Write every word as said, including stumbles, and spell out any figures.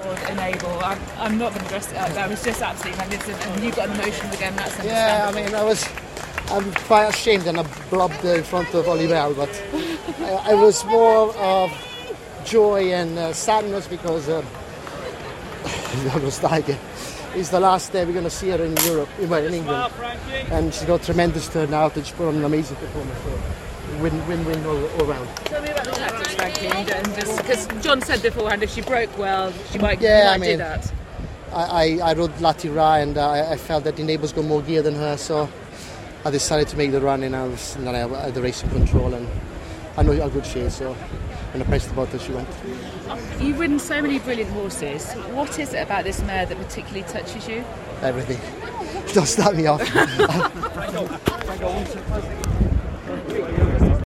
or enable. I'm, I'm not going to dress it up. That was just absolutely magnificent, and you got emotional again. That's Yeah, I understandable. mean, I was, I'm quite ashamed and I blubbed in front of Oliver, but I, I was more of joy and uh, sadness because uh, I was like, it's the last day we're going to see her in Europe, well, in England, and she's got tremendous turnout and she put on an amazing performance. So win, win, win all, all round. Tell me about the tactics, Frankie, and just because John said beforehand, if she broke well, she might, Yeah, might I mean, do that. I, I, I rode Latira and uh, I, I felt that the neighbours got more gear than her, so I decided to make the run, and I was and then I had the racing control, and I know how good she is, so when I pressed the button, she went. You've ridden so many brilliant horses. What is it about this mare that particularly touches you? Everything. Don't start me off.